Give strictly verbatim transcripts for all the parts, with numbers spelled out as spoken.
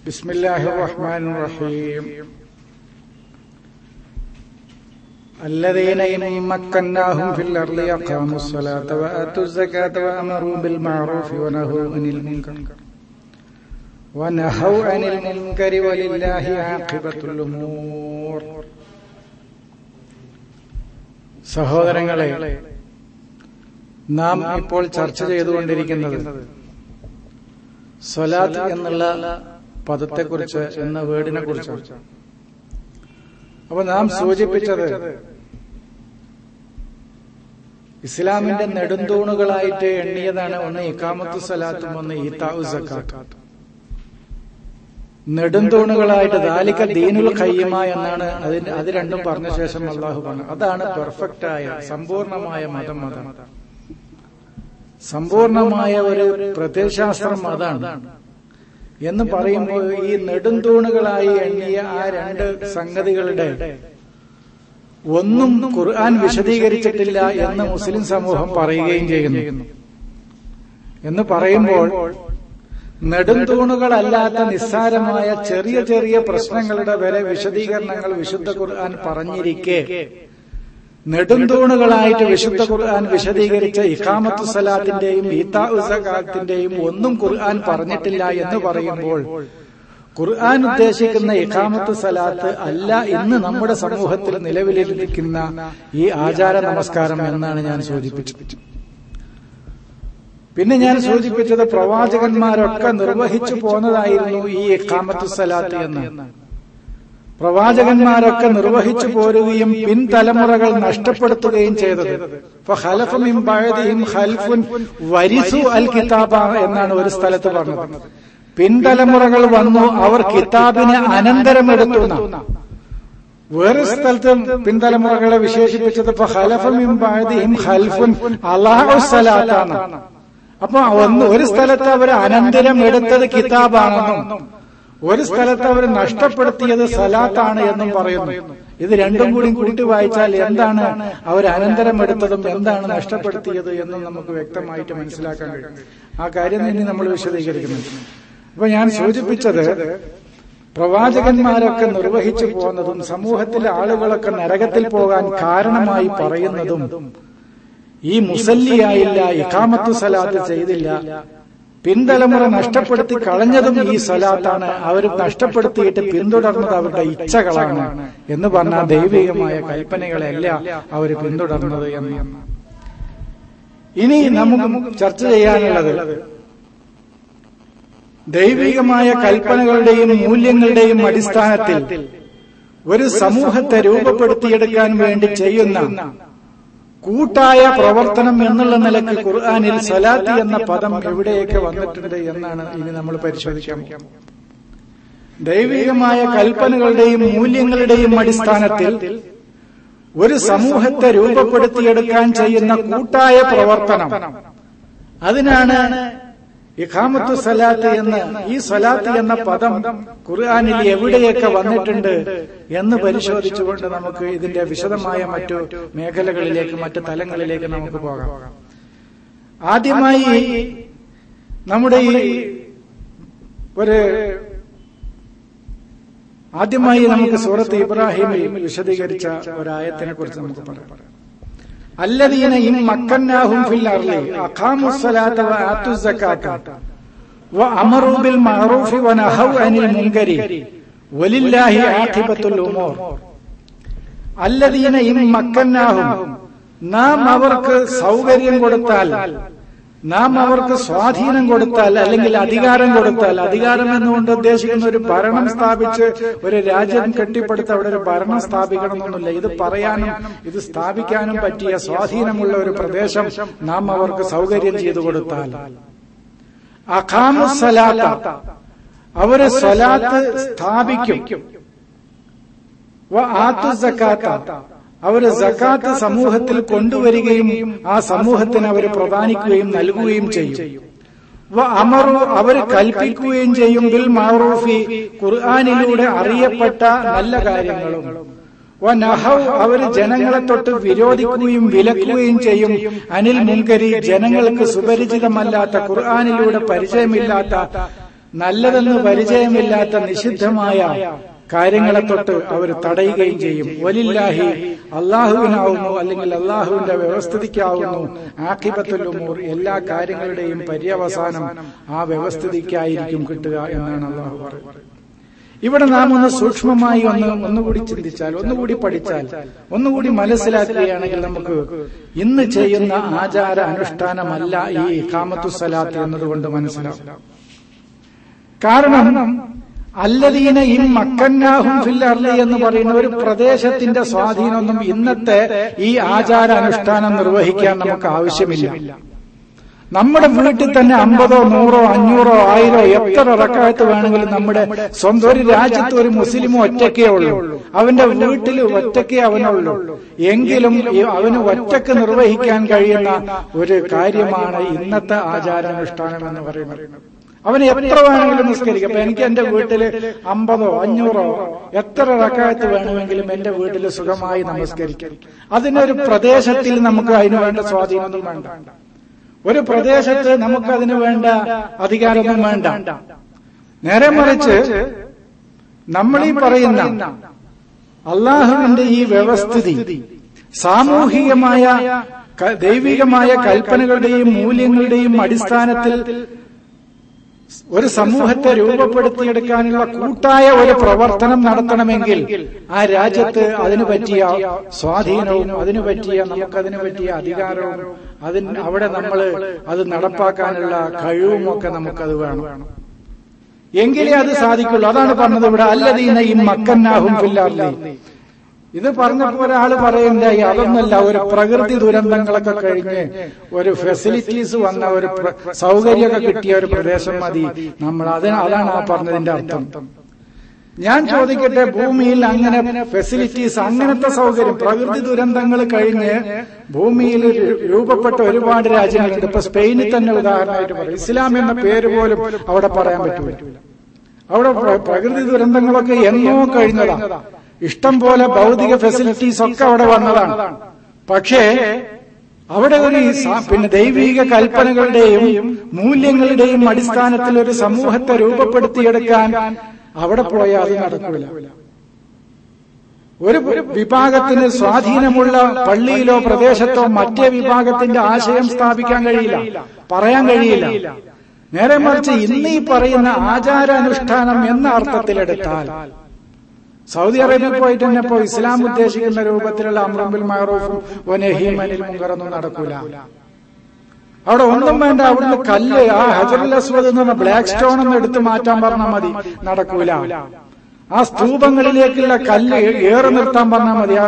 ബിസ്മില്ലാഹിർ റഹ്മാനിർ റഹീം. الذين إن مكناهم في الأرض أقاموا الصلاة وآتوا الزكاة وأمروا بالمعروف ونهوا عن المنكر ونهوا عن المنكر ولله عاقبة الأمور. സഹോദരങ്ങളെ, നാം ഇപ്പോൾ ചർച്ച ചെയ്തുകൊണ്ടിരിക്കുന്നത് സ്വലാത്ത് എന്നുള്ള പദത്തെക്കുറിച്ച്, എന്ന വേർഡിനെ കുറിച്ചാണ്. അപ്പൊ നാം സൂചിപ്പിച്ചത് ഇസ്ലാമിന്റെ നെടുന്തൂണുകളായിട്ട് എണ്ണിയതാണ്. ഒന്ന് ഇഖാമത്തു സ്വലാത്തും ഒന്ന് ഈതാഉ സക്കാത്തും. നെടുന്തൂണുകളായിട്ട് ദാലിക ദീനുൽ ഖയ്യിമ എന്നാണ് അതിന് അത് രണ്ടും പറഞ്ഞ ശേഷം അള്ളാഹു പറഞ്ഞു, അതാണ് പെർഫെക്റ്റായ സമ്പൂർണമായ മതം. അതാണ് സമ്പൂർണമായ ഒരു പ്രത്യയശാസ്ത്രം അതാണ് എന്ന് പറയുമ്പോൾ ഈ നെടുന്തൂണുകളായി എണ്ണിയ ആ രണ്ട് സംഗതികളുടെ ഒന്നും ഖുർആൻ വിശദീകരിച്ചിട്ടില്ല എന്ന് മുസ്ലിം സമൂഹം പറയുകയും ചെയ്യുന്നു. എന്ന് പറയുമ്പോൾ നെടുന്തൂണുകളല്ലാത്ത നിസ്സാരമായ ചെറിയ ചെറിയ പ്രശ്നങ്ങളുടെ വരെ വിശദീകരണങ്ങൾ വിശുദ്ധ ഖുർആൻ പറഞ്ഞിരിക്കെ നെടുന്തൂണുകളായിട്ട് വിശുദ്ധ ഖുർആൻ വിശദീകരിച്ച ഇഖാമത്തു സലാത്തിന്റെയും ഈതാഉ സകാത്തിന്റെയും ഒന്നും ഖുർആൻ പറഞ്ഞിട്ടില്ല എന്ന് പറയുമ്പോൾ ഖുർആൻ ഉദ്ദേശിക്കുന്ന ഇഖാമത്തു സലാത്ത് അല്ല ഇന്ന് നമ്മുടെ സമൂഹത്തിൽ നിലവിലിരിക്കുന്ന ഈ ആചാര നമസ്കാരം എന്നാണ് ഞാൻ സൂചിപ്പിച്ചത്. പിന്നെ ഞാൻ സൂചിപ്പിച്ചത് പ്രവാചകന്മാരൊക്കെ നിർവഹിച്ചു പോന്നതായിരുന്നു ഈ ഇഖാമത്തു സലാത്ത് എന്ന്. പ്രവാചകന്മാരൊക്കെ നിർവഹിച്ചു പോരുകയും പിൻതലമുറകൾ നഷ്ടപ്പെടുത്തുകയും ചെയ്തത് ഫഖലഫ മിൻ ബഅദിഹിം ഖൽഫുൻ വരിസു അൽ കിതാബ എന്നാണ് ഒരു സ്ഥലത്ത് പറഞ്ഞത്. പിൻതലമുറകൾ വന്നു, അവർ കിതാബിനെ അനന്തരമെടുത്തു. വേറെ സ്ഥലത്ത് പിൻതലമുറകളെ വിശേഷിപ്പിച്ചത് ഫഖലഫ മിൻ ബഅദിഹിം ഖൽഫുൻ അളാഉ സ്വലാത്താണ്. അപ്പൊ ഒന്ന് ഒരു സ്ഥലത്ത് അവർ അനന്തരം എടുത്തത് കിതാബാണെന്നും ഒരു സ്ഥലത്ത് അവർ നഷ്ടപ്പെടുത്തിയത് സലാത്താണ് എന്നും പറയുന്നു. ഇത് രണ്ടും കൂടി കൂട്ടി വായിച്ചാൽ എന്താണ് അവർ അനന്തരം എടുത്തതും എന്താണ് നഷ്ടപ്പെടുത്തിയത് എന്നും നമുക്ക് വ്യക്തമായിട്ട് മനസ്സിലാക്കാൻ കഴിയും. ആ കാര്യം ഇനി നമ്മൾ വിശദീകരിക്കുന്നുണ്ട്. അപ്പൊ ഞാൻ സൂചിപ്പിച്ചത് പ്രവാചകന്മാരൊക്കെ നിർവഹിച്ചു പോകുന്നതും സമൂഹത്തിലെ ആളുകളൊക്കെ നരകത്തിൽ പോകാൻ കാരണമായി പറയുന്നതും ഈ മുസല്ലിയായില്ല, ഇഖാമത്തു സലാത്ത് ചെയ്തില്ല, പിൻതലമുറ നഷ്ടപ്പെടുത്തി കളഞ്ഞതും ഈ സലാത്താണ്. അവർ നഷ്ടപ്പെടുത്തിയിട്ട് പിന്തുടർന്നത് അവരുടെ ഇച്ഛകളാണ് എന്ന് പറഞ്ഞാൽ ദൈവികമായ കൽപ്പനകളല്ല അവർ പിന്തുടർന്നത് എന്ന്. ഇനി നമുക്ക് ചർച്ച ചെയ്യാനുള്ളത് ദൈവികമായ കൽപ്പനകളുടെയും മൂല്യങ്ങളുടെയും അടിസ്ഥാനത്തിൽ ഒരു സമൂഹത്തെ രൂപപ്പെടുത്തിയെടുക്കാൻ വേണ്ടി ചെയ്യുന്ന കൂട്ടായ പ്രവർത്തനം എന്നുള്ള നിലയ്ക്ക് ഖുർആനിൽ സലാത്ത് എന്ന പദം എവിടെയൊക്കെ വന്നിട്ടുണ്ട് എന്നാണ് ഇനി നമ്മൾ പരിശോധിക്കാൻ. ദൈവികമായ കൽപ്പനകളുടെയും മൂല്യങ്ങളുടെയും അടിസ്ഥാനത്തിൽ ഒരു സമൂഹത്തെ രൂപപ്പെടുത്തിയെടുക്കാൻ ചെയ്യുന്ന കൂട്ടായ പ്രവർത്തനം, അതിനാണ് ഇഖാമത്തു സലാത്ത് എന്ന്. ഈ സലാത്ത് എന്ന പദം ഖുർആനിൽ എവിടെയൊക്കെ വന്നിട്ടുണ്ട് എന്ന് പരിശോധിച്ചുകൊണ്ട് നമുക്ക് ഇതിന്റെ വിശദമായ മറ്റു മേഖലകളിലേക്ക്, മറ്റു തലങ്ങളിലേക്ക് നമുക്ക് പോകാം. ആദ്യമായി നമ്മുടെ ഈ ഒരു ആദ്യമായി നമുക്ക് സൂറത്ത് ഇബ്രാഹിമിൽ വിശദീകരിച്ച ഒരായത്തിനെ കുറിച്ച് നമുക്ക് പറയാം. الذين إن مكناهم في الأرض أقاموا الصلاة وآتوا الزكاة وأمروا بالمعروف ونهوا عن المنكر ولله عاقبة الأمور. الذين إن مكناهم, നാം അവർക്ക് സൗകര്യം കൊടുത്താൽ, നാം അവർക്ക് സ്വാധീനം കൊടുത്താൽ, അല്ലെങ്കിൽ അധികാരം കൊടുത്താൽ, അധികാരം എന്നുകൊണ്ട് ഉദ്ദേശിക്കുന്ന ഒരു ഭരണം സ്ഥാപിച്ച് ഒരു രാജ്യം കെട്ടിപ്പടുത്ത് അവിടെ ഒരു ഭരണം സ്ഥാപിക്കണം എന്നൊന്നുമില്ല. ഇത് പറയാനും ഇത് സ്ഥാപിക്കാനും പറ്റിയ സ്വാധീനമുള്ള ഒരു പ്രദേശം നാം അവർക്ക് സൗകര്യം ചെയ്തു കൊടുത്താൽ, അഖാമുസ് സലാത്ത, അവര് സ്വലാത്ത് സ്ഥാപിക്കും, വ ആതു സകാത്ത, അവര് സകാത്ത് സമൂഹത്തിൽ കൊണ്ടുവരികയും ആ സമൂഹത്തിന് അവർ പ്രദാനിക്കുകയും നൽകുകയും ചെയ്യും. വ അമറു, അവർ കൽപ്പിക്കുകയും ചെയ്യും, ബിൽ മഅറൂഫി, ഖുർആനിലൂടെ അറിയപ്പെട്ട നല്ല കാര്യങ്ങളും. വ നഹൗ, അവർ ജനങ്ങളെ തൊട്ട് വിരോധിക്കുകയും വിലക്കുകയും ചെയ്യും, അനിൽ മുൻകരി, ജനങ്ങൾക്ക് സുപരിചിതമല്ലാത്ത, ഖുർആനിലൂടെ പരിചയമില്ലാത്ത നല്ലതെന്ന് പരിചയമില്ലാത്ത നിഷിദ്ധമായ കാര്യങ്ങളെ തൊട്ട് അവർ തടയുകയും ചെയ്യും. വലില്ലാഹി, അള്ളാഹുവിനാവുന്നു അല്ലെങ്കിൽ അള്ളാഹുവിന്റെ വ്യവസ്ഥിതിക്കാവുന്നു ആഖിബത്തുൽ ഉമൂർ, എല്ലാ കാര്യങ്ങളുടെയും പര്യവസാനം ആ വ്യവസ്ഥിതിക്കായിരിക്കും കിട്ടുക എന്നാണ് അള്ളാഹു പറയുന്നത്. ഇവിടെ നാം ഒന്ന് സൂക്ഷ്മമായി ഒന്ന് ഒന്നുകൂടി ചിന്തിച്ചാൽ, ഒന്നുകൂടി പഠിച്ചാൽ, ഒന്നുകൂടി മനസ്സിലാക്കുകയാണെങ്കിൽ നമുക്ക് ഇന്ന് ചെയ്യുന്ന ആചാര അനുഷ്ഠാനമല്ല ഈ ഇഖാമത്തു സ്വലാത്ത് എന്നതുകൊണ്ട് മനസ്സിലാവും. കാരണം അല്ലദീന ഇൻ മക്കന്നാഹും ഫിൽ അർളി എന്ന് പറയുന്ന ഒരു പ്രദേശത്തിന്റെ സ്വാധീനമൊന്നും ഇന്നത്തെ ഈ ആചാര അനുഷ്ഠാനം നിർവഹിക്കാൻ നമുക്ക് ആവശ്യമില്ല. നമ്മുടെ വീട്ടിൽ തന്നെ അമ്പതോ നൂറോ അഞ്ഞൂറോ ആയിരോ എത്ര റക്അത്ത് വേണമെങ്കിലും നമ്മുടെ സ്വന്തം ഒരു രാജ്യത്ത് ഒരു മുസ്ലിമും ഒറ്റയ്ക്കേ ഉള്ളൂ, അവന്റെ വീട്ടിൽ ഒറ്റയ്ക്കേ അവനുള്ളൂ. എങ്കിലും അവന് ഒറ്റയ്ക്ക് നിർവഹിക്കാൻ കഴിയുന്ന ഒരു കാര്യമാണ് ഇന്നത്തെ ആചാരാനുഷ്ഠാനം എന്ന് പറയുന്നത്. അവന് എത്ര വേണമെങ്കിലും നിസ്കരിക്കാം. അപ്പൊ എനിക്ക് എന്റെ വീട്ടില് അമ്പതോ അഞ്ഞൂറോ എത്ര റക്അത്ത് വേണമെങ്കിലും എന്റെ വീട്ടിൽ സുഖമായി നമസ്കരിക്കാം. അതിനൊരു പ്രദേശത്തിൽ നമുക്ക് അതിനു വേണ്ട സ്വാധീനമൊന്നും വേണ്ട, ഒരു പ്രദേശത്ത് നമുക്ക് അതിനു വേണ്ട അധികാരമൊന്നും വേണ്ട. നേരെ മറിച്ച് നമ്മൾ ഈ പറയുന്ന അള്ളാഹുവിന്റെ ഈ വ്യവസ്ഥിതി സാമൂഹികമായ ദൈവികമായ കൽപ്പനകളുടെയും മൂല്യങ്ങളുടെയും അടിസ്ഥാനത്തിൽ ഒരു സമൂഹത്തെ രൂപപ്പെടുത്തിയെടുക്കാനുള്ള കൂട്ടായ ഒരു പ്രവർത്തനം നടത്തണമെങ്കിൽ ആ രാജ്യത്ത് അതിനു പറ്റിയ സ്വാധീനവും അതിനു പറ്റിയ നമുക്കതിനു പറ്റിയ അധികാരവും അതിന് അവിടെ നമ്മൾ അത് നടപ്പാക്കാനുള്ള കഴിവും ഒക്കെ നമുക്കത് വേണം. എങ്കിലേ അത് സാധിക്കുള്ളൂ. അതാണ് പറഞ്ഞത് ഇവിടെ അല്ലദീന ഇൻ മക്കന്നാഹും ഫിൽ അർളി. ഇത് പറഞ്ഞപ്പോ ഒരാള് പറയുണ്ടായി, അതൊന്നല്ല, ഒരു പ്രകൃതി ദുരന്തങ്ങളൊക്കെ കഴിഞ്ഞ് ഒരു ഫെസിലിറ്റീസ് വന്ന ഒരു സൗകര്യമൊക്കെ കിട്ടിയ ഒരു പ്രദേശം മതി നമ്മൾ. അതിന് അതാണ് ആ പറഞ്ഞതിന്റെ അർത്ഥം. ഞാൻ ചോദിക്കട്ടെ, ഭൂമിയിൽ അങ്ങനെ ഫെസിലിറ്റീസ്, അങ്ങനത്തെ സൗകര്യം, പ്രകൃതി ദുരന്തങ്ങൾ കഴിഞ്ഞ് ഭൂമിയിൽ രൂപപ്പെട്ട ഒരുപാട് രാജ്യങ്ങളുണ്ട്. ഇപ്പൊ സ്പെയിനിൽ തന്നെ ഉദാഹരണമായിട്ട് പറയും, ഇസ്ലാം എന്ന പേര് പോലും അവിടെ പറയാൻ പറ്റൂല. അവിടെ പ്രകൃതി ദുരന്തങ്ങളൊക്കെ എന്നോ കഴിഞ്ഞതാണ്. ഇഷ്ടം പോലെ ഭൗതിക ഫെസിലിറ്റീസ് ഒക്കെ അവിടെ വന്നതാണ്. പക്ഷേ അവിടെ ഒരു പിന്നെ ദൈവിക കൽപ്പനകളുടെയും മൂല്യങ്ങളുടെയും അടിസ്ഥാനത്തിൽ ഒരു സമൂഹത്തെ രൂപപ്പെടുത്തിയെടുക്കാൻ അവിടെ പോയാൽ അത് നടക്കില്ല. ഒരു വിഭാഗത്തിന് സ്വാധീനമുള്ള പള്ളിയിലോ പ്രദേശത്തോ മറ്റേ വിഭാഗത്തിന്റെ ആശയം സ്ഥാപിക്കാൻ കഴിയില്ല, പറയാൻ കഴിയില്ല. നേരെ മറിച്ച് ഇന്ന് ഈ പറയുന്ന ആചാരാനുഷ്ഠാനം എന്ന അർത്ഥത്തിലെടുത്താൽ സൗദി അറേബ്യയിൽ പോയിട്ട് തന്നെ ഇപ്പോ ഇസ്ലാം ഉദ്ദേശിക്കുന്ന രൂപത്തിലുള്ള അംറും ബിൽ മഅറൂഫും വനഹ്യും അനിൽ മുൻകറൊന്നും നടക്കൂല. അവിടെ ഒന്നും വേണ്ട, അവിടുന്ന് കല്ല്, ആ ഹജറുൽ അസ്വദ് എന്ന് പറഞ്ഞ ബ്ലാക്ക് സ്റ്റോൺ ഒന്ന് എടുത്തു മാറ്റാൻ പറഞ്ഞാൽ മതി, നടക്കൂല. ആ സ്തൂപങ്ങളിലേക്കുള്ള കല്ല് ഏറെ നിർത്താൻ പറഞ്ഞാൽ മതി.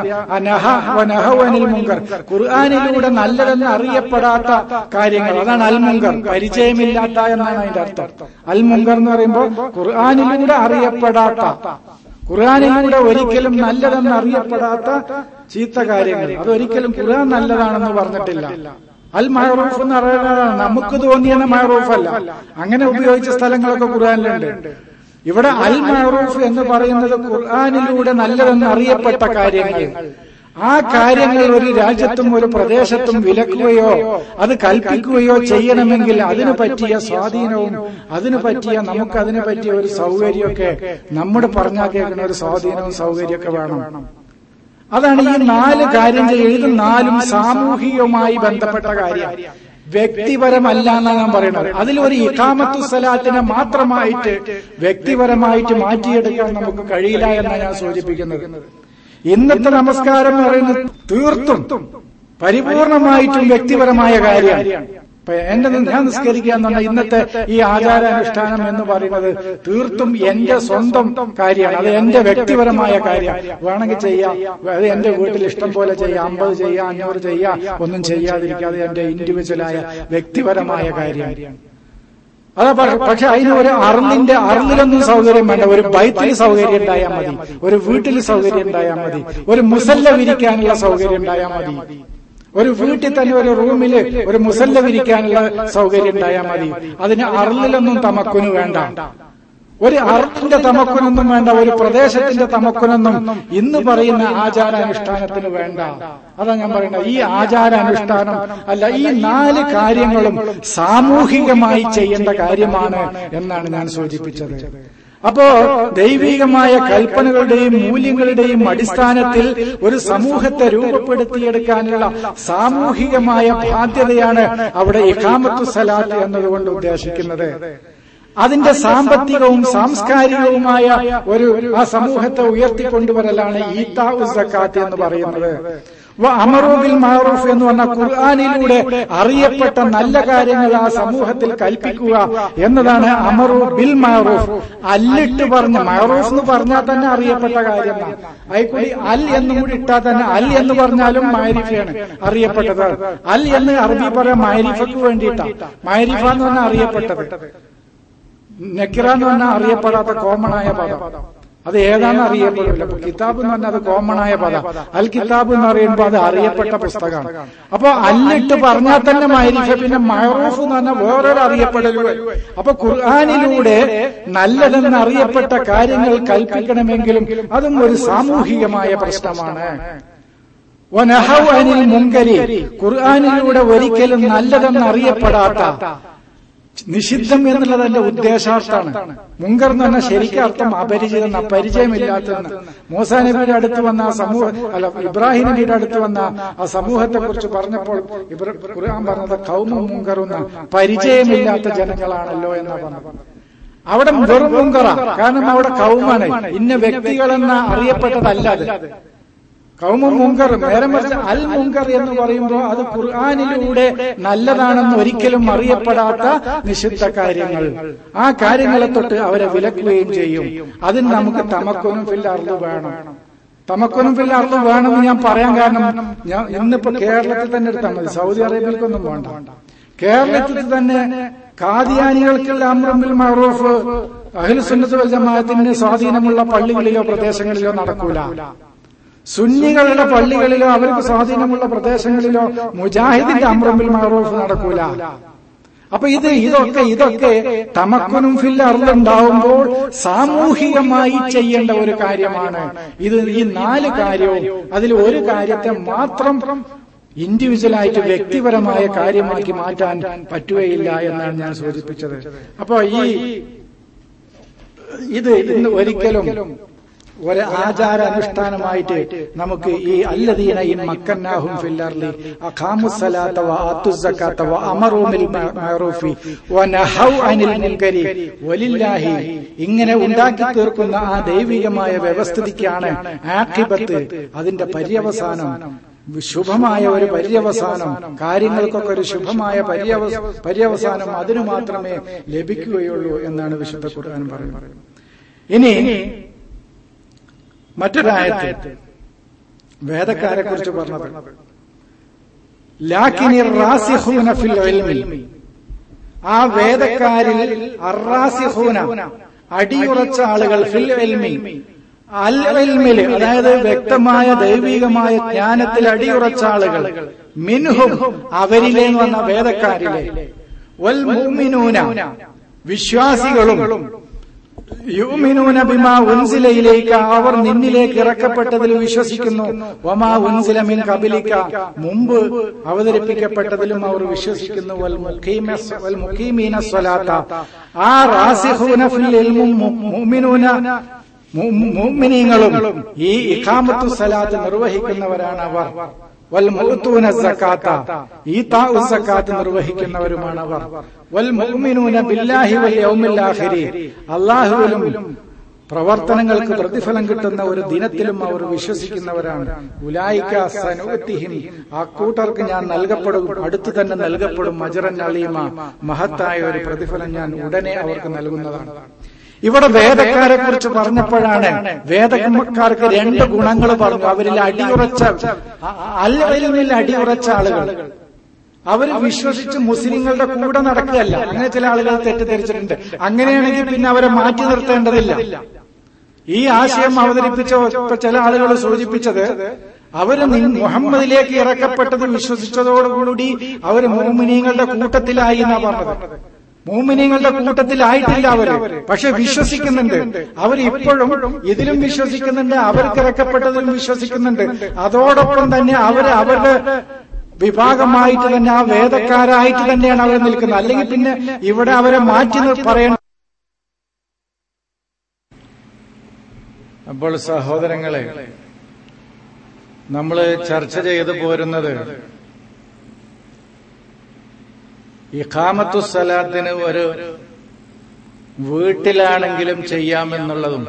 അനിൽ മുങ്കർ, ഖുർആനിലൂടെ നല്ലതെന്ന് അറിയപ്പെടാത്ത കാര്യങ്ങൾ, അതാണ് അൽ മുങ്കർ, പരിചയമില്ലാത്ത എന്നാണ് അതിന്റെ അർത്ഥം. അൽ മുങ്കർ എന്ന് പറയുമ്പോൾ ഖുർആനിലൂടെ അറിയപ്പെടാത്ത, ഖുർആനിലൂടെ ഒരിക്കലും നല്ലതെന്ന് അറിയപ്പെടാത്ത ചീത്ത കാര്യങ്ങൾ, അതൊരിക്കലും ഖുർആൻ നല്ലതാണെന്ന് പറഞ്ഞിട്ടില്ല. അൽ മഅറൂഫ് എന്ന് പറയുന്നത് നമുക്ക് തോന്നിയെന്ന മഅറൂഫ് അല്ല, അങ്ങനെ ഉപയോഗിച്ച സ്ഥലങ്ങളൊക്കെ ഖുർആനിലുണ്ട്. ഇവിടെ അൽ മഅറൂഫ് എന്ന് പറയുന്നത് ഖുർആനിലൂടെ നല്ലതെന്ന് അറിയപ്പെട്ട കാര്യങ്ങൾ. ആ കാര്യങ്ങൾ ഒരു രാജ്യത്തും ഒരു പ്രദേശത്തും വിലക്കുകയോ അത് കൽപ്പിക്കുകയോ ചെയ്യണമെങ്കിൽ അതിനു പറ്റിയ സ്വാധീനവും അതിനു പറ്റിയ നമുക്കതിനു പറ്റിയ ഒരു സൗകര്യമൊക്കെ നമ്മുടെ പറഞ്ഞാൽ കേൾക്കുന്ന ഒരു സ്വാധീനവും സൗകര്യമൊക്കെ വേണം. അതാണ് ഈ നാല് കാര്യം ചെയ്യുന്നത്. ഇത് നാലും സാമൂഹികവുമായി ബന്ധപ്പെട്ട കാര്യം, വ്യക്തിപരമല്ല എന്നാണ് ഞാൻ പറയുന്നത്. അതിലൊരു ഇഖാമത്തു സ്വലാത്തിനെ മാത്രമായിട്ട് വ്യക്തിപരമായിട്ട് മാറ്റിയെടുക്കാൻ നമുക്ക് കഴിയില്ല എന്നാണ് ഞാൻ സൂചിപ്പിക്കുന്നത്. ഇന്നത്തെ നമസ്കാരം എന്ന് പറയുന്നത് തീർത്തും പരിപൂർണമായിട്ടും വ്യക്തിപരമായ കാര്യമാണ്. എന്റെ ഞാൻ നിസ്കരിക്കുക എന്ന് പറഞ്ഞാൽ ഇന്നത്തെ ഈ ആചാരാനുഷ്ഠാനം എന്ന് പറയുന്നത് തീർത്തും എന്റെ സ്വന്തം കാര്യമാണ്. അത് എന്റെ വ്യക്തിപരമായ കാര്യം. വേണമെങ്കിൽ ചെയ്യാം, അത് എന്റെ വീട്ടിൽ ഇഷ്ടം പോലെ ചെയ്യാം, അമ്പത് ചെയ്യാം, അഞ്ഞൂറ് ചെയ്യാം, ഒന്നും ചെയ്യാതിരിക്കാതെ എന്റെ ഇൻഡിവിജ്വലായ വ്യക്തിപരമായ കാര്യമാണ്. അതാ പക്ഷെ അതിന് ഒരു അർലിന്റെ അർലിലൊന്നും സൗകര്യം വേണ്ട, ഒരു ബൈത്തിൽ സൗകര്യം ഉണ്ടായാൽ മതി, ഒരു വീട്ടിൽ സൗകര്യം ഉണ്ടായാൽ മതി, ഒരു മുസല്ല വിരിക്കാനുള്ള സൗകര്യം ഉണ്ടായാൽ മതി, ഒരു വീട്ടിൽ തന്നെ ഒരു റൂമില് ഒരു മുസല്ല വിരിക്കാനുള്ള സൗകര്യം ഉണ്ടായാൽ മതി. അതിന് അർലിലൊന്നും തമക്കുന് വേണ്ട. ഒരു അർത്തിന്റെ തമക്കുനൊന്നും വേണ്ട, ഒരു പ്രദേശത്തിന്റെ തമക്കുനൊന്നും ഇന്ന് പറയുന്ന ആചാരാനുഷ്ഠാനത്തിന് വേണ്ട. അതാ ഞാൻ പറയുന്നത്. ഈ ആചാരാനുഷ്ഠാനം അല്ല, ഈ നാല് കാര്യങ്ങളും സാമൂഹികമായി ചെയ്യേണ്ട കാര്യമാണ് എന്നാണ് ഞാൻ സൂചിപ്പിച്ചത്. അപ്പോ ദൈവികമായ കൽപ്പനകളുടെയും മൂല്യങ്ങളുടെയും അടിസ്ഥാനത്തിൽ ഒരു സമൂഹത്തെ രൂപപ്പെടുത്തിയെടുക്കാനുള്ള സാമൂഹികമായ ബാധ്യതയാണ് അവിടെ ഇഖാമത്തു സലാത്ത് എന്നതുകൊണ്ട് ഉദ്ദേശിക്കുന്നത്. അതിന്റെ സാമ്പത്തികവും സാംസ്കാരികവുമായ ഒരു ആ സമൂഹത്തെ ഉയർത്തിക്കൊണ്ടുവരലാണ് ഈതാഉ സക്കാത്ത് എന്ന് പറയുന്നത്. അമറു ബിൽ മഅറൂഫ് എന്ന് പറഞ്ഞ ഖുർആനിലൂടെ അറിയപ്പെട്ട നല്ല കാര്യങ്ങൾ ആ സമൂഹത്തിൽ കൽപ്പിക്കുക എന്നതാണ് അമറു ബിൽ മഅറൂഫ്. അല്ലിട്ട് പറഞ്ഞ മഅറൂഫ് എന്ന് പറഞ്ഞാൽ തന്നെ അറിയപ്പെട്ട കാര്യമാണ്. അതിൽക്കൂടി അൽ എന്നും കൂടി ഇട്ടാൽ തന്നെ അൽ എന്ന് പറഞ്ഞാലും മഅരിഫയാണ്, അറിയപ്പെട്ടത്. അൽ എന്ന് അറബി പറയാൻ മഅരിഫക്ക് വേണ്ടിയിട്ടാണ്. മഅരിഫ എന്ന് പറഞ്ഞാൽ അറിയപ്പെട്ടത്. നക്കിറ എന്ന് പറഞ്ഞാൽ അറിയപ്പെടാത്ത കോമണായ പദം. അത് ഏതാണെന്ന് അറിയപ്പെടില്ല. അപ്പൊ കിതാബ് എന്ന് പറഞ്ഞാൽ അത് കോമണായ പദം. അൽ കിതാബ് എന്ന് പറയുമ്പോൾ അത് അറിയപ്പെട്ട പുസ്തകമാണ്. അപ്പൊ അല്ലിട്ട് പറഞ്ഞാൽ തന്നെ മഅരിഫ. പിന്നെ മഅറൂഫ് എന്ന് പറഞ്ഞാൽ വേറൊരു അറിയപ്പെടലും. അപ്പൊ ഖുർആനിലൂടെ നല്ലതെന്ന് അറിയപ്പെട്ട കാര്യങ്ങൾ കൽപ്പിക്കണമെങ്കിലും അതും ഒരു സാമൂഹികമായ പ്രശ്നമാണ്. വനഹൗ അനിൽ മുൻകരി, ഖുർആനിലൂടെ ഒരിക്കലും നല്ലതെന്ന് അറിയപ്പെടാത്ത നിഷിദ്ധം എന്നുള്ളത് എന്റെ ഉദ്ദേശാർത്ഥാണ്. മുങ്കർ എന്ന് പറഞ്ഞാൽ ശരിക്കും അർത്ഥം അപരിചിതം, പരിചയമില്ലാത്തതെന്ന്. മൂസാ നബിയുടെ അടുത്ത് വന്ന ആ സമൂഹം അല്ല ഇബ്രാഹിം നബിയുടെ അടുത്ത് വന്ന ആ സമൂഹത്തെ കുറിച്ച് പറഞ്ഞപ്പോൾ ഖുർആൻ പറഞ്ഞത് ഖൗമും മുങ്കറുന്ന, പരിചയമില്ലാത്ത ജനങ്ങളാണല്ലോ എന്ന് പറഞ്ഞു. അവിടെ വെറും മുങ്കറ, കാരണം അവിടെ ഖൗമാണ്, ഇന്ന വ്യക്തികളെന്ന അറിയപ്പെട്ടതല്ലാതെ. കൗമും മുങ്കർ, നേരെ മറിച്ച് അൽ മുങ്കർ എന്ന് പറയുമ്പോൾ അത് ഖുർആനിലൂടെ നല്ലതാണെന്ന് ഒരിക്കലും അറിയപ്പെടാത്ത നിഷിദ്ധ കാര്യങ്ങൾ. ആ കാര്യങ്ങളെ തൊട്ട് അവരെ വിലക്കുകയും ചെയ്യും. അതിന് നമുക്ക് തമക്കുനും ഫിൽ അർള് വേണം. തമക്കുനും ഫിൽ അർള് വേണമെന്ന് ഞാൻ പറയാൻ കാരണം, ഞാൻ ഇന്നിപ്പോ കേരളത്തിൽ തന്നെ എടുത്താൽ മതി, സൗദി അറേബ്യയിലേക്കൊന്നും വേണ്ട. കേരളത്തിൽ തന്നെ ഖാദിയാനികൾക്കുള്ള അംറു ബിൽ മഅറൂഫ് അഹ്ലു സുന്നത്ത് വൽ ജമാഅത്തിന്റെ സ്വാധീനമുള്ള പള്ളികളിലോ പ്രദേശങ്ങളിലോ നടക്കൂല. സുന്നികളുടെ പള്ളികളിലോ അവർക്ക് സ്വാധീനമുള്ള പ്രദേശങ്ങളിലോ മുജാഹിദിന്റെ അംറു ബിൽ മഅറൂഫ് നടക്കൂല. അപ്പൊ ഇത് ഇതൊക്കെ ഇതൊക്കെ തമക്കുനും ഫിൽ അർള് ഉണ്ടാവുമ്പോൾ സാമൂഹികമായി ചെയ്യേണ്ട ഒരു കാര്യമാണ്. ഇത് ഈ നാല് കാര്യവും അതിൽ ഒരു കാര്യത്തെ മാത്രം ഇൻഡിവിജ്വലായിട്ട് വ്യക്തിപരമായ കാര്യമാക്കി മാറ്റാൻ പറ്റുകയില്ല എന്നാണ് ഞാൻ സൂചിപ്പിച്ചത്. അപ്പൊ ഈ ഇത് ഇന്ന് ഒരിക്കലും ഒരു ആചാര അനുഷ്ഠാനമായിട്ട് നമുക്ക് ഈ അല്ലദീന ഇൻ മക്കന്നാഹും ഫിൽ അർളി അഖാമുസ് സലാത്ത വ ആത്തുസ് സകാത്ത വ അമറൂ ബിൽ മഅറൂഫി വ നഹൗ അനിൽ മുൻകരി വലില്ലാഹി, ഇങ്ങനെ ഉണ്ടാക്കി തീർക്കുന്ന ആ ദൈവികമായ വ്യവസ്ഥിതിക്കാണ് ആഖിബത്ത്, അതിന്റെ പര്യവസാനം, ശുഭമായ ഒരു പര്യവസാനം, കാര്യങ്ങൾക്കൊക്കെ ഒരു ശുഭമായ പര്യവസാനം അതിനു മാത്രമേ ലഭിക്കുകയുള്ളൂ എന്നാണ് വിശുദ്ധ ഖുർആൻ പറയുന്നത്. ഇനി മറ്റൊരായത്ത് വേദക്കാരെ കുറിച്ച് പറഞ്ഞത്, ലാകിനിർ റാസിഖൂന ഫിൽ ഇൽമി, ആ വേദക്കാരിൽ അർറാസിഖൂന അടിയുറച്ച ആളുകൾ, ഫിൽ ഇൽമി അൽ ഇൽമിൽ, അതായത് വ്യക്തമായ ദൈവികമായ ജ്ഞാനത്തിൽ അടിയുറച്ച ആളുകൾ, മിൻഹും അവരിലെ എന്ന് പറഞ്ഞ വേദക്കാരിലെ, വൽ മുഅ്മിനൂന വിശ്വാസികളും, യുഅ്മിനൂന ബിമാ ഉൻസില ഇലൈക, അവർ നിന്നിലേക്ക് ഇറക്കപ്പെട്ടതിൽ വിശ്വസിക്കുന്നു, വമാ ഉൻസില മിൻ ഖബലിക, മുമ്പ് അവതരിപ്പിക്കപ്പെട്ടതിലും അവർ വിശ്വസിക്കുന്നു, വൽ മുഖീമ വൽ മുഖീമീന സ്വലാത്ത, ആ റാസിഖൂന ഫിൽ ഇൽമി മുഅ്മിനൂന മുഅ്മിനീങ്ങളും ഈ ഇഖാമത്തു സലാത്ത് നിർവഹിക്കുന്നവരാണ് അവർ. വൽ മുഅ്തൂന സകാത്ത, ഈതാഉ സകാത്ത് നിർവഹിക്കുന്നവരുമാണ് അവർ. വൽ മുഅ്മിനൂന ബില്ലാഹി വൽ യൗമിൽ ആഖിരി, അല്ലാഹുവിലും പ്രവർത്തനങ്ങൾക്ക് പ്രതിഫലം കിട്ടുന്ന ഒരു ദിനത്തിലും അവർ വിശ്വസിക്കുന്നവരാണ്. ഉലൈക സനുഅതിഹിം, ആ കൂട്ടർക്ക് ഞാൻ നൽകപ്പെടും, അടുത്തു തന്നെ നൽകപ്പെടും, അജ്റൻ അലീമ, മഹത്തായ ഒരു പ്രതിഫലം ഞാൻ ഉടനെ അവർക്ക് നൽകുന്നതാണ്. ഇവിടെ വേദക്കാരെ കുറിച്ച് പറഞ്ഞപ്പോഴാണ് വേദക്കാർക്ക് രണ്ട് ഗുണങ്ങൾ പറഞ്ഞു. അവരിൽ അടിയുറച്ച അൽ ഇൽമിൽ അടിയുറച്ച ആളുകൾ, അവർ വിശ്വസിച്ച് മുസ്ലിങ്ങളുടെ കൂടെ നടക്കുകയല്ല. അങ്ങനെ ചില ആളുകൾ തെറ്റിദ്ധരിച്ചിട്ടുണ്ട്. അങ്ങനെയാണെങ്കിൽ പിന്നെ അവരെ മാറ്റി നിർത്തേണ്ടതില്ല. ഈ ആശയം അവതരിപ്പിച്ച ചില ആളുകൾ സൂചിപ്പിച്ചത്, അവര് മുഹമ്മദിലേക്ക് ഇറക്കപ്പെട്ടത് വിശ്വസിച്ചതോടുകൂടി അവർ മുഅ്മിനീങ്ങളുടെ കൂട്ടത്തിലായി എന്നാ പറഞ്ഞത്. മുഅ്മിനീങ്ങളുടെ കൂട്ടത്തിലായിട്ടില്ല അവര്, പക്ഷെ വിശ്വസിക്കുന്നുണ്ട്. അവർ ഇപ്പോഴും ഇതിലും വിശ്വസിക്കുന്നുണ്ട്, അവർക്ക് ഇറക്കപ്പെട്ടതിലും വിശ്വസിക്കുന്നുണ്ട്. അതോടൊപ്പം തന്നെ അവര് അവരുടെ വിഭാഗമായിട്ട് തന്നെ ആ വേദക്കാരായിട്ട് തന്നെയാണ് അവർ നിൽക്കുന്നത്. അല്ലെങ്കിൽ പിന്നെ ഇവിടെ അവരെ മാറ്റി പറയണം. അപ്പോൾ സഹോദരങ്ങളെ, നമ്മൾ ചർച്ച ചെയ്തു പോരുന്നത് ഇഖാമത്തു സ്വലാത്തിന് ഒരു വീട്ടിലാണെങ്കിലും ചെയ്യാമെന്നുള്ളതും,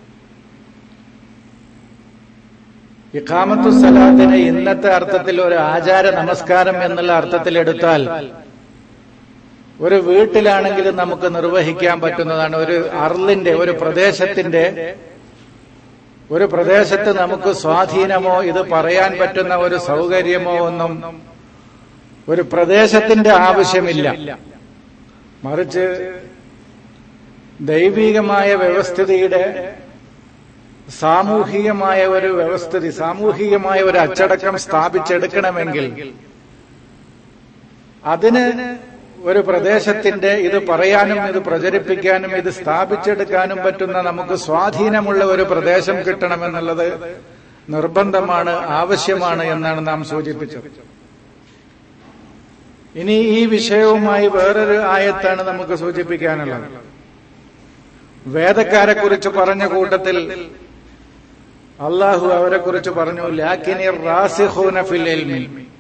ഇഖാമത്തു സ്വലാത്തിന് ഇന്നത്തെ അർത്ഥത്തിൽ ഒരു ആചാര നമസ്കാരം എന്നുള്ള അർത്ഥത്തിലെടുത്താൽ ഒരു വീട്ടിലാണെങ്കിലും നമുക്ക് നിർവഹിക്കാൻ പറ്റുന്നതാണ്. ഒരു അർളിന്റെ, ഒരു പ്രദേശത്തിന്റെ, ഒരു പ്രദേശത്ത് നമുക്ക് സ്വാധീനമോ ഇത് പറയാൻ പറ്റുന്ന ഒരു സൗകര്യമോ ഒന്നും ഒരു പ്രദേശത്തിന്റെ ആവശ്യമില്ല. മറിച്ച് ദൈവികമായ വ്യവസ്ഥിതിയുടെ സാമൂഹികമായ ഒരു വ്യവസ്ഥിതി, സാമൂഹികമായ ഒരു അച്ചടക്കം സ്ഥാപിച്ചെടുക്കണമെങ്കിൽ അതിന് ഒരു പ്രദേശത്തിന്റെ ഇത് പറയാനും ഇത് പ്രചരിപ്പിക്കാനും ഇത് സ്ഥാപിച്ചെടുക്കാനും പറ്റുന്ന നമുക്ക് സ്വാധീനമുള്ള ഒരു പ്രദേശം കിട്ടണമെന്നുള്ളത് നിർബന്ധമാണ്, ആവശ്യമാണ് എന്നാണ് നാം സൂചിപ്പിച്ചത്. ഇനി ഈ വിഷയവുമായി വേറൊരു ആയത്താണ് നമുക്ക് സൂചിപ്പിക്കാനുള്ളത്. വേദക്കാരെ കുറിച്ച് പറഞ്ഞ കൂട്ടത്തിൽ അള്ളാഹു അവരെ കുറിച്ച് പറഞ്ഞു, ലാകിനി റാസിഖൂന ഫിൽ ഇൽമി,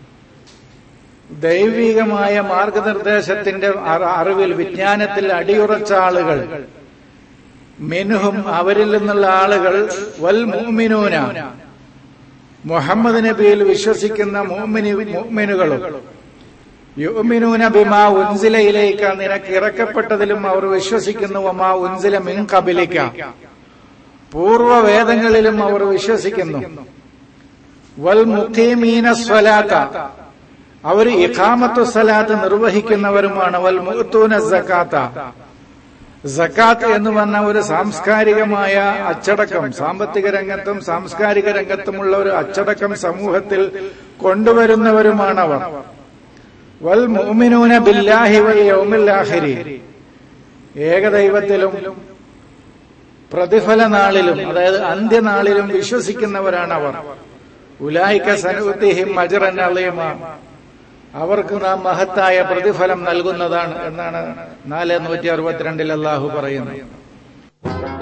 ദൈവികമായ മാർഗനിർദ്ദേശത്തിന്റെ അറിവിൽ, വിജ്ഞാനത്തിൽ അടിയുറച്ച ആളുകൾ, മിൻഹും അവരിൽ നിന്നുള്ള ആളുകൾ, വൽ മുഅ്മിനൂന മുഹമ്മദ് നബിയിൽ വിശ്വസിക്കുന്ന മുഅ്മിനുകളും, യുഅ്മിനൂന ബിമാ ഉൻസില ഇലൈക, നിനക്ക് ഇറക്കപ്പെട്ടതിലും അവർ വിശ്വസിക്കുന്നു, വമാ ഉൻസില മിൻ ഖബലിക, പൂർവ്വവേദങ്ങളിലും അവർ വിശ്വസിക്കുന്നു, വൽ മുഖീമീന സ്വലാത്ത, അവർ ഇഖാമത്തു സ്വലാത്ത് നിർവഹിക്കുന്നവരുമാണ്, വൽ മുഅ്തൂന സകാത്ത, സകാത്ത് എന്ന് പറഞ്ഞ ഒരു സാംസ്കാരികമായ അച്ചടക്കം, സാമ്പത്തിക രംഗത്തും സാംസ്കാരിക രംഗത്തുമുള്ള ഒരു അച്ചടക്കം സമൂഹത്തിൽ കൊണ്ടുവരുന്നവരുമാണവർ. വൽ മുഅ്മിനൂന ബില്ലാഹി വൽ യൗമിൽ ആഖിരി, ഏകദൈവത്തിലും പ്രതിഫല നാളിലും, അതായത് അന്ത്യനാളിലും വിശ്വസിക്കുന്നവരാണവർ. ഉലൈക സനുതിഹിം അജ്റൻ അളീമ, അവർക്ക് നാം മഹത്തായ പ്രതിഫലം നൽകുന്നതാണ് എന്നാണ് നാല് നൂറ്റി അറുപത്തിരണ്ടിൽ അള്ളാഹു പറയുന്നത്.